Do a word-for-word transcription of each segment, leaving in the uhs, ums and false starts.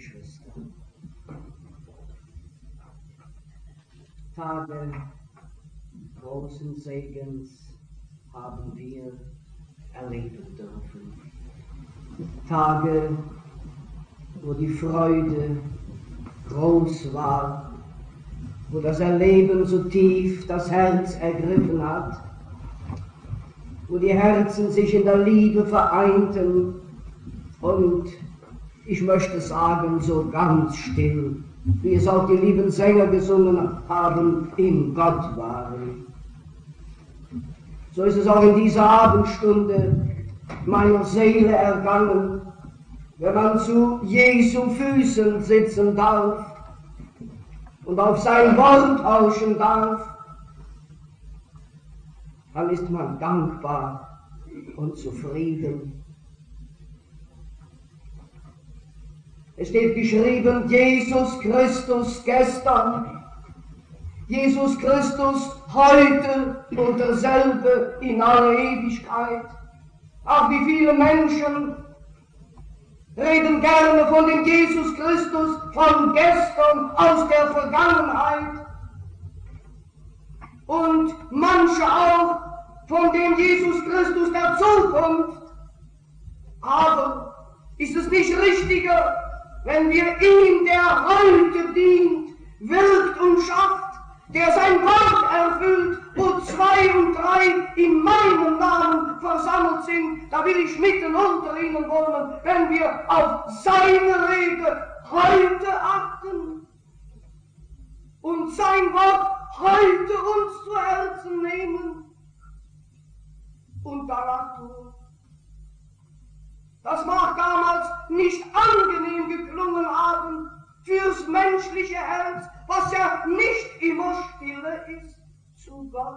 Geschwister. Tage großen Segens haben wir erleben dürfen. Tage, wo die Freude groß war, wo das Erleben so tief das Herz ergriffen hat, wo die Herzen sich in der Liebe vereinten und, ich möchte sagen, so ganz still, wie es auch die lieben Sänger gesungen haben, in Gott waren. So ist es auch in dieser Abendstunde meiner Seele ergangen, wenn man zu Jesu Füßen sitzen darf und auf sein Wort lauschen darf, dann ist man dankbar und zufrieden. Es steht geschrieben, Jesus Christus gestern, Jesus Christus heute und derselbe in aller Ewigkeit. Ach, wie viele Menschen reden gerne von dem Jesus Christus von gestern, aus der Vergangenheit. Und manche auch von dem Jesus Christus der Zukunft. Aber ist es nicht richtiger, wenn wir ihm, der heute dient, wirkt und schafft, der sein Wort erfüllt, wo zwei und drei in meinem Namen versammelt sind, da will ich mitten unter ihnen wohnen, wenn wir auf seine Rede heute achten und sein Wort heute uns zu Herzen nehmen und danach tun. Das mag damals nicht angenehm geklungen haben fürs menschliche Herz, was ja nicht immer stille ist zu Gott.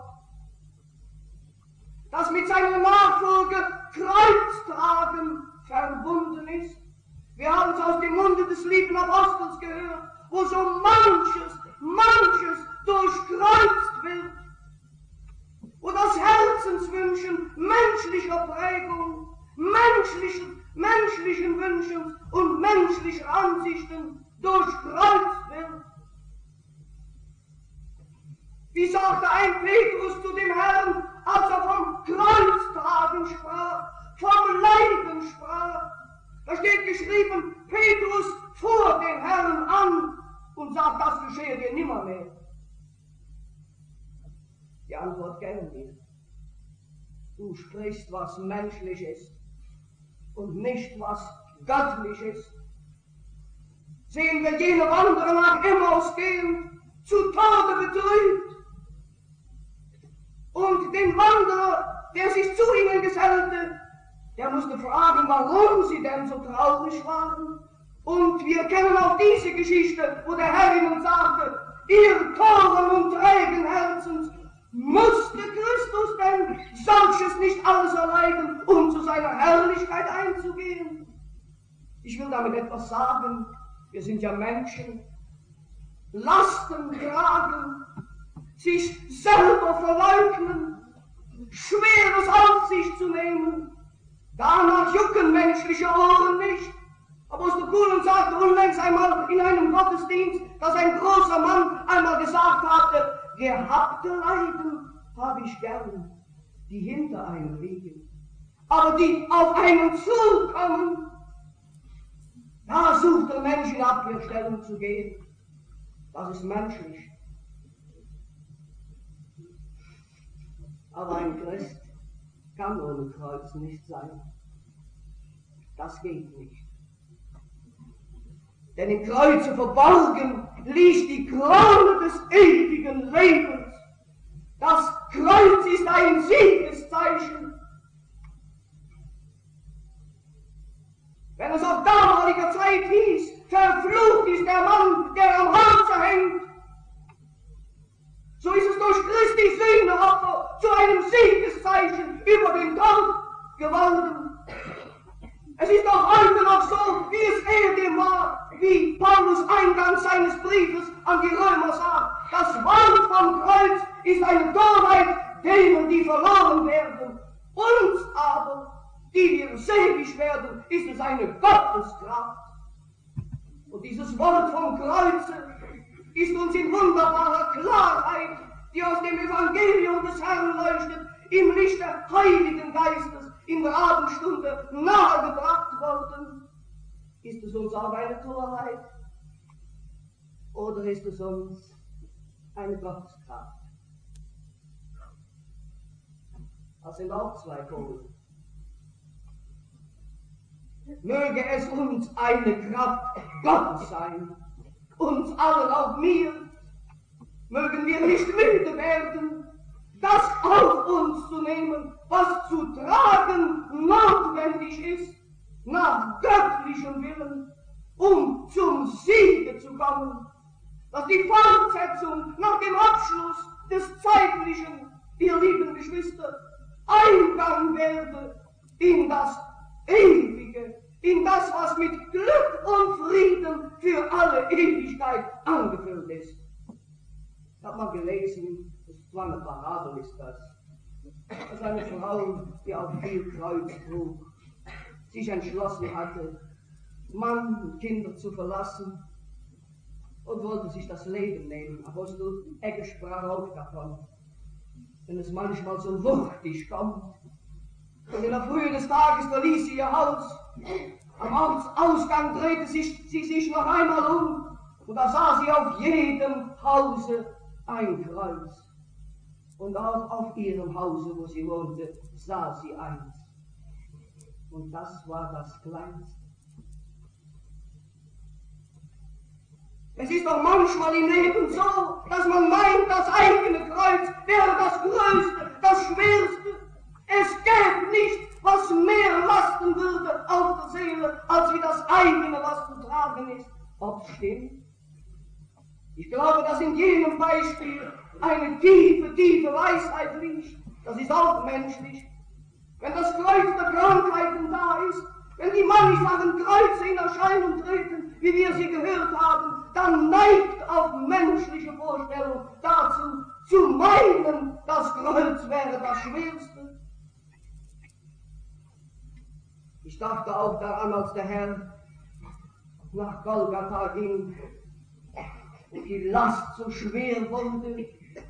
Das mit seiner Nachfolge Kreuztragen verbunden ist. Wir haben es aus dem Munde des lieben Apostels gehört, wo so manches, manches durchkreuzt wird, wo das Herzenswünschen menschlicher Prägung, menschlichen, menschlichen Wünschen und menschlicher Ansichten durchkreuzt wird. Wie sagte ein Petrus zu dem Herrn, als er vom Kreuztragen sprach, vom Leiden sprach? Da steht geschrieben, Petrus fuhr den Herrn an und sagt, das geschehe dir nimmermehr. Die Antwort kennen wir. Du sprichst, was menschlich ist und nicht, was göttlich ist. Sehen wir jene Wanderer nach Emmaus gehen, zu Tode betrübt. Und den Wanderer, der sich zu ihnen gesellte, der musste fragen, warum sie denn so traurig waren. Und wir kennen auch diese Geschichte, wo der Herr ihnen sagte, ihr toren und trägen Herzens, musste Christus denn solches nicht alles erleiden, um zu seiner Herrlichkeit einzugehen? Ich will damit etwas sagen, wir sind ja Menschen, Lasten tragen, sich selber verleugnen, Schweres auf sich zu nehmen, danach jucken menschliche Ohren nicht. Apostel Kuhlen sagte unlängst einmal in einem Gottesdienst, dass ein großer Mann einmal gesagt hatte, gehabte Leiden habe ich gern, die hinter einem liegen, aber die auf einen zukommen, da sucht der Mensch in Abwehrstellung zu gehen. Das ist menschlich. Aber ein Christ kann ohne Kreuz nicht sein. Das geht nicht. Denn im Kreuze verborgen liegt die Krone des ewigen Lebens. Das Kreuz ist ein Siegeszeichen. Wenn es auf damaliger Zeit hieß, verflucht ist der Mann, der am Holze hängt, so ist es durch Christi Sühneopfer zu einem Siegeszeichen über den Tod geworden. Es ist auch heute noch so, wie es ehedem war, wie Paulus eingangs seines Briefes an die Römer sagt. Das Wort vom Kreuz ist eine Torheit denen, die verloren werden. Uns aber, die wir selig werden, ist es eine Gotteskraft. Und dieses Wort vom Kreuze ist uns in wunderbarer Klarheit, die aus dem Evangelium des Herrn leuchtet, im Licht des Heiligen Geistes in der Abendstunde nahegebracht worden. Ist es uns auch eine Torheit? Oder ist es uns eine Gotteskraft? Das sind auch zwei Polen. Möge es uns eine Kraft Gottes sein, uns allen, auch mir, mögen wir nicht müde werden, das auf uns zu nehmen, was zu tragen notwendig ist, nach göttlichem Willen, um zum Siege zu kommen, dass die Fortsetzung nach dem Abschluss des Zeitlichen, ihr lieben Geschwister, Eingang werde in das Ewige, in das, was mit Glück und Frieden für alle Ewigkeit angefüllt ist. Ich habe mal gelesen, das war eine Parabel, ist das, dass eine Frau, die auch viel Kreuz trug, sich entschlossen hatte, Mann und Kinder zu verlassen und wollte sich das Leben nehmen. Apostel Egge sprach auch davon, wenn es manchmal so wuchtig kommt. Und in der Frühe des Tages verließ sie ihr Haus. Am Ausgang drehte sich, sie sich noch einmal um und da sah sie auf jedem Hause ein Kreuz. Und auch auf ihrem Hause, wo sie wohnte, sah sie eins. Und das war das Kleinste. Es ist doch manchmal im Leben so, dass man meint, das eigene Kreuz wäre das Größte, das Schwerste. Es gäbe nichts, was mehr lasten würde auf der Seele, als wie das eigene, was zu tragen ist. Ob es stimmt? Ich glaube, dass in jenem Beispiel eine tiefe, tiefe Weisheit liegt. Das ist auch menschlich. Wenn das Kreuz der Krankheiten da ist, wenn die mannigfachen Kreuze in Erscheinung treten, wie wir sie gehört haben, dann neigt auf menschliche Vorstellung dazu, zu meinen, das Kreuz wäre das Schwerste. Ich dachte auch daran, als der Herr nach Golgatha ging und die Last so schwer wurde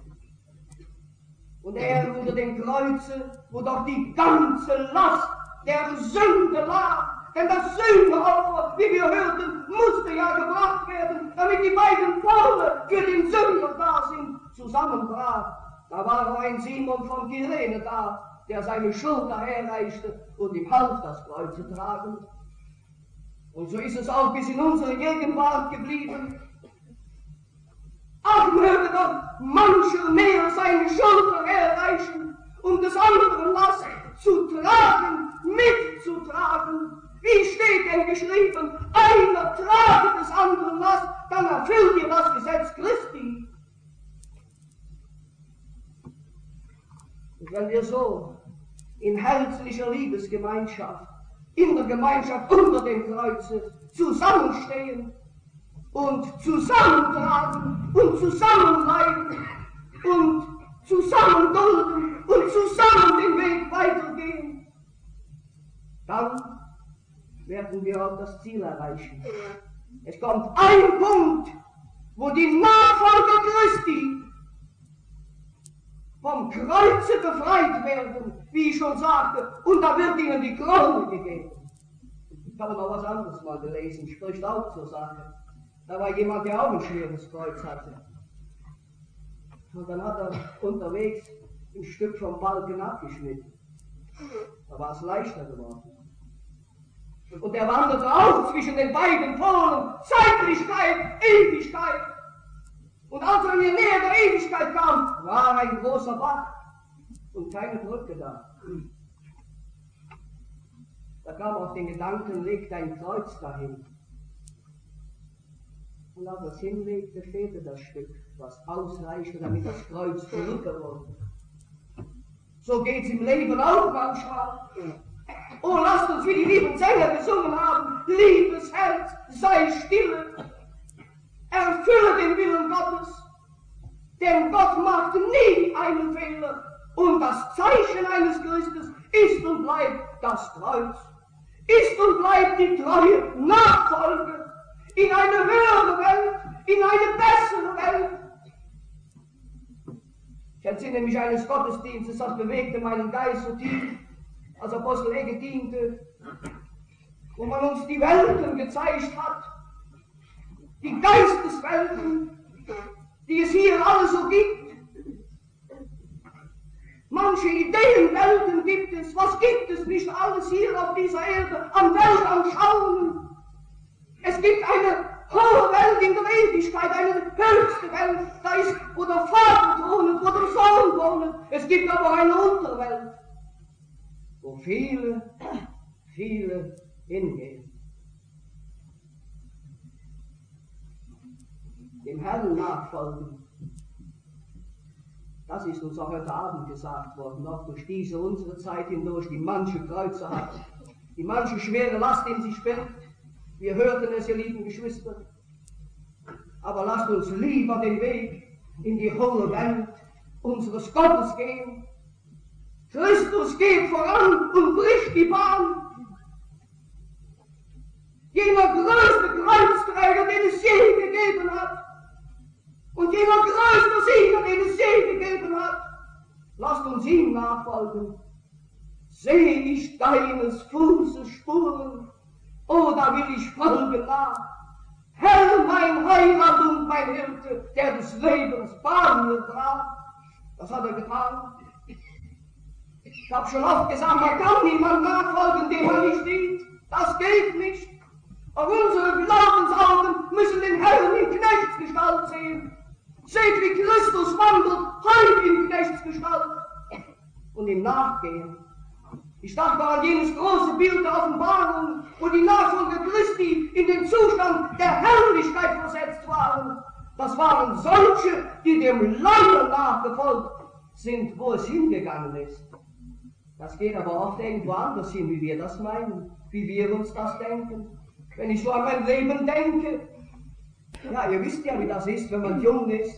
und er unter dem Kreuze, wo doch die ganze Last der Sünde lag, denn das Sühneopfer, wie wir hörten, musste ja gebracht werden, damit die beiden Pole für den Sünder da sind, zusammenbrach. Da war auch ein Simon von Kyrene da, der seine Schulter herreichte und ihm half, das Kreuz zu tragen. Und so ist es auch bis in unsere Gegenwart geblieben. Ach, möge doch mancher mehr seine Schulter herreichen, um des anderen Last zu tragen, mitzutragen. Wie steht denn geschrieben, einer trage des anderen Last, dann erfüllt ihr das Gesetz Christi. Und wenn wir so in herzlicher Liebesgemeinschaft, in der Gemeinschaft unter dem Kreuze zusammenstehen und zusammentragen und zusammenleiden und zusammen dulden und zusammen den Weg weitergehen, dann werden wir auch das Ziel erreichen. Es kommt ein Punkt, wo die Nachfolger Christi vom Kreuze befreit werden, wie ich schon sagte, und da wird ihnen die Krone gegeben. Ich habe noch was anderes mal gelesen, spricht auch zur Sache. Da war jemand, der auch ein schweres Kreuz hatte. Und dann hat er unterwegs ein Stück vom Balken abgeschnitten. Da war es leichter geworden. Und er wanderte auch zwischen den beiden Polen, Zeitlichkeit, Ewigkeit. Und als er in die Nähe der Ewigkeit kam, war ein großer Bach und keine Brücke da. Da kam auf den Gedanken, legt ein Kreuz dahin. Und als er es hinlegte, fehlte das Stück, was ausreichte, damit das Kreuz zurückgeworfen wird. So geht's im Leben auch manchmal. Oh, lasst uns, wie die lieben Sänger gesungen haben, liebes Herz, sei stille, erfülle den Willen Gottes, denn Gott macht nie einen Fehler und das Zeichen eines Christus ist und bleibt das Kreuz, ist und bleibt die treue Nachfolge in eine höhere Welt, in eine bessere Welt. Ich entsinne mich eines Gottesdienstes, das bewegte meinen Geist so tief, als Apostel Egge diente, wo man uns die Welten gezeigt hat, die Geisteswelten, die es hier alle so gibt. Manche Ideenwelten gibt es, was gibt es nicht alles hier auf dieser Erde an Weltanschauungen. Es gibt eine hohe Welt in der Ewigkeit, eine höchste Welt, da ist, wo der Vater wohnt, wo der Sohn wohnt. Es gibt aber eine Unterwelt, wo viele, viele hingehen. Dem Herrn nachfolgen. Das ist uns auch heute Abend gesagt worden, noch durch diese unsere Zeit hindurch, die manche Kreuze hat, die manche schwere Last in sich birgt. Wir hörten es, ihr lieben Geschwister. Aber lasst uns lieber den Weg in die hohe Welt unseres Gottes gehen. Christus geht voran und bricht die Bahn. Jener größte Kreuzträger, den es je gegeben hat. Und jener größte Sieger, den es je gegeben hat. Lasst uns ihm nachfolgen. Seh ich deines Fußes Spuren, oh, da will ich folgen nach. Herr, mein Heiland und mein Hirte, der des Lebens Bahn mir traf. Das hat er getan. Ich habe schon oft gesagt, man kann niemand nachfolgen, dem man nicht sieht. Das geht nicht. Aber unsere Glaubensaugen müssen den Herrn in Knechtsgestalt sehen. Seht, wie Christus wandelt, heute in Knechtsgestalt. Und ihm nachgehen. Ich dachte an jenes große Bild der Offenbarung, wo die Nachfolger Christi in den Zustand der Herrlichkeit versetzt waren. Das waren solche, die dem Lamm nachgefolgt sind, wo es hingegangen ist. Das geht aber oft irgendwo anders hin, wie wir das meinen, wie wir uns das denken. Wenn ich so an mein Leben denke, ja, ihr wisst ja, wie das ist, wenn man jung ist.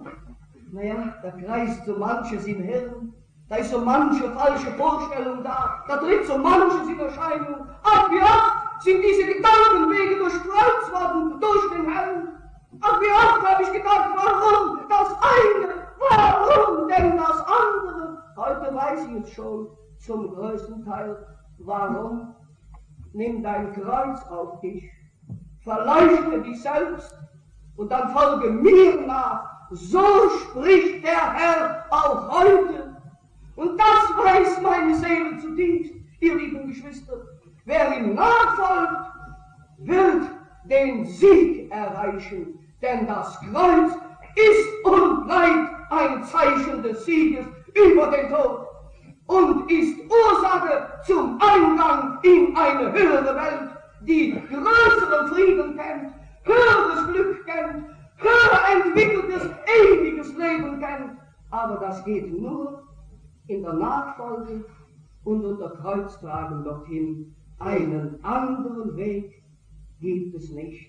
Naja, da kreist so manches im Hirn. Da ist so manche falsche Vorstellung da, da tritt so manches in Erscheinung. Ach, wie oft sind diese Gedankenwege durchkreuzt worden durch den Herrn. Ach, wie oft habe ich gedacht, warum das eine, warum denn das andere? Heute weiß ich es schon, zum größten Teil. Warum? Nimm dein Kreuz auf dich, verleuchte dich selbst und dann folge mir nach. So spricht der Herr auch heute. Und das weiß meine Seele zutiefst, ihr lieben Geschwister. Wer ihm nachfolgt, wird den Sieg erreichen, denn das Kreuz ist und bleibt ein Zeichen des Sieges über den Tod und ist Ursache zum Eingang in eine höhere Welt, die größeren Frieden kennt, höheres Glück kennt, höher entwickeltes, ewiges Leben kennt. Aber das geht nur in der Nachfolge und unter Kreuztragen dorthin. Einen anderen Weg gibt es nicht.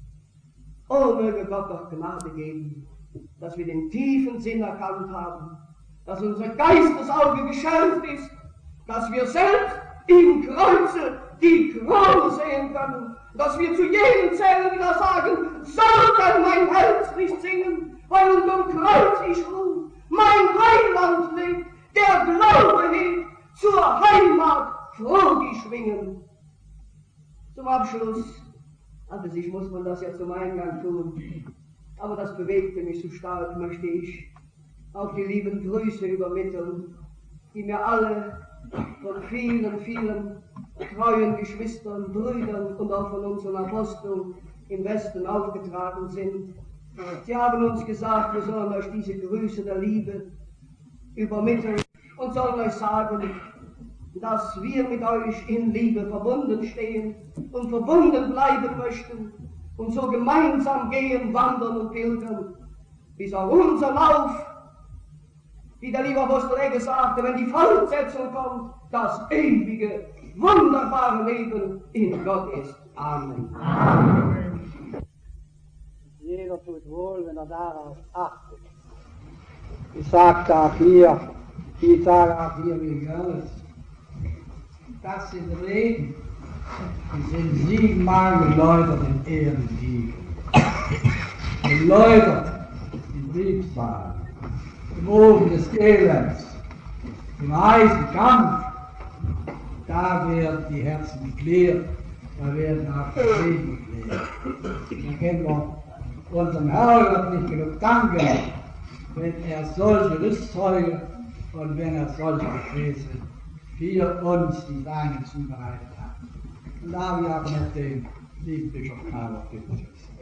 Oh, möge Gott doch Gnade geben, dass wir den tiefen Sinn erkannt haben, dass unser Geistesauge geschärft ist, dass wir selbst im Kreuze die Krone sehen können, dass wir zu jenen zählen, die da sagen, soll denn mein Herz nicht singen, weil unterm Kreuz ich ruh, mein Heiland lebt, der Glaube hebt, zur Heimat froh die schwingen. Zum Abschluss, also sich muss man das ja zum Eingang tun, aber das bewegte mich so stark, möchte ich auch die lieben Grüße übermitteln, die mir alle von vielen, vielen treuen Geschwistern, Brüdern und auch von unseren Aposteln im Westen aufgetragen sind. Sie haben uns gesagt, wir sollen euch diese Grüße der Liebe übermitteln und sollen euch sagen, dass wir mit euch in Liebe verbunden stehen und verbunden bleiben möchten und so gemeinsam gehen, wandern und pilgern, bis auch unser Lauf, wie der liebe Apostel Egge sagte, wenn die Fortsetzung kommt, das ewige, wunderbare Leben in Gott ist. Amen. Amen. Jeder tut wohl, wenn er darauf achtet. Ich sagte auch hier, ich sage auch hier, wie Görlitz, das sind Reden, die sind siebenmal geläutert in Ehren liegen. geläutert im Kriegssaal, im Ofen des Elends, im heißen Kampf, da werden die Herzen geklärt, da werden auch die Frieden geklärt. Da können wir unserem Herrgott nicht genug danken, wenn er solche Rüstzeuge und wenn er solche Gefäße für uns die Weine zubereitet hat. Und da habe ich auch noch den lieben Bischof Karl auf den